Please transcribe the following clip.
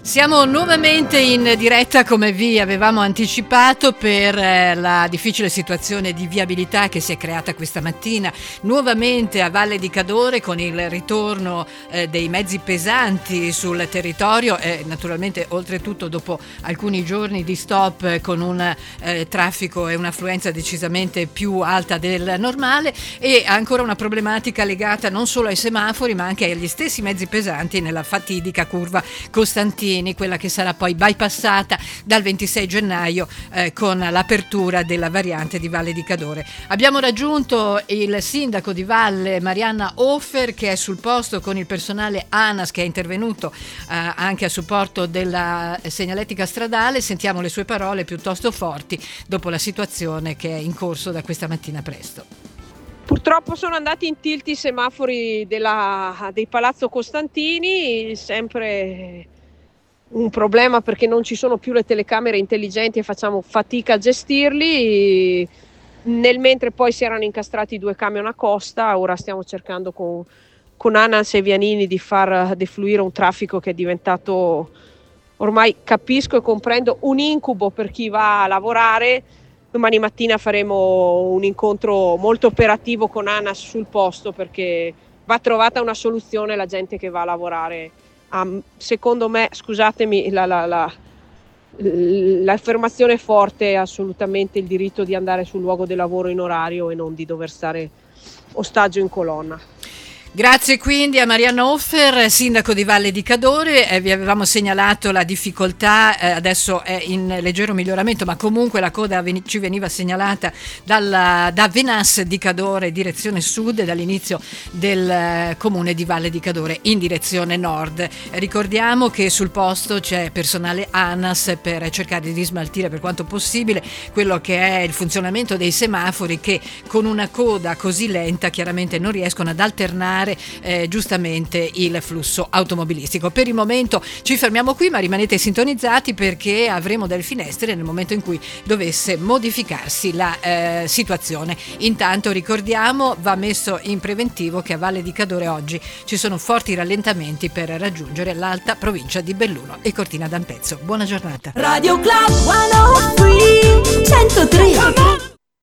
Siamo nuovamente in diretta come vi avevamo anticipato per la difficile situazione di viabilità che si è creata questa mattina nuovamente a Valle di Cadore con il ritorno dei mezzi pesanti sul territorio e naturalmente oltretutto dopo alcuni giorni di stop con un traffico e un'affluenza decisamente più alta del normale e ancora una problematica legata non solo ai semafori ma anche agli stessi mezzi pesanti nella fatidica curva Costantini, quella che sarà poi bypassata dal 26 gennaio con l'apertura della variante di Valle di Cadore. Abbiamo raggiunto il sindaco di Valle, Marianna Hofer, che è sul posto con il personale ANAS che è intervenuto anche a supporto della segnaletica stradale. Sentiamo le sue parole piuttosto forti dopo la situazione che è in corso da questa mattina presto. Purtroppo sono andati in tilt i semafori dei Palazzo Costantini, sempre un problema perché non ci sono più le telecamere intelligenti e facciamo fatica a gestirli. Nel mentre poi si erano incastrati 2 camion a costa, ora stiamo cercando con ANAS e Vianini di far defluire un traffico che è diventato, ormai capisco e comprendo, un incubo per chi va a lavorare. Domani mattina faremo un incontro molto operativo con ANAS sul posto perché va trovata una soluzione alla gente che va a lavorare. Secondo me, scusatemi, l'affermazione forte è assolutamente il diritto di andare sul luogo del lavoro in orario e non di dover stare ostaggio in colonna. Grazie quindi a Marianna Hofer, sindaco di Valle di Cadore. Vi avevamo segnalato la difficoltà, adesso è in leggero miglioramento, ma comunque la coda ci veniva segnalata da Venas di Cadore direzione sud, dall'inizio del comune di Valle di Cadore in direzione nord. Ricordiamo che sul posto c'è personale ANAS per cercare di smaltire per quanto possibile quello che è il funzionamento dei semafori che con una coda così lenta chiaramente non riescono ad alternare giustamente il flusso automobilistico. Per il momento ci fermiamo qui, ma rimanete sintonizzati perché avremo delle finestre nel momento in cui dovesse modificarsi la situazione. Intanto ricordiamo, va messo in preventivo che a Valle di Cadore oggi ci sono forti rallentamenti per raggiungere l'alta provincia di Belluno e Cortina d'Ampezzo. Buona giornata. Radio Club 103 103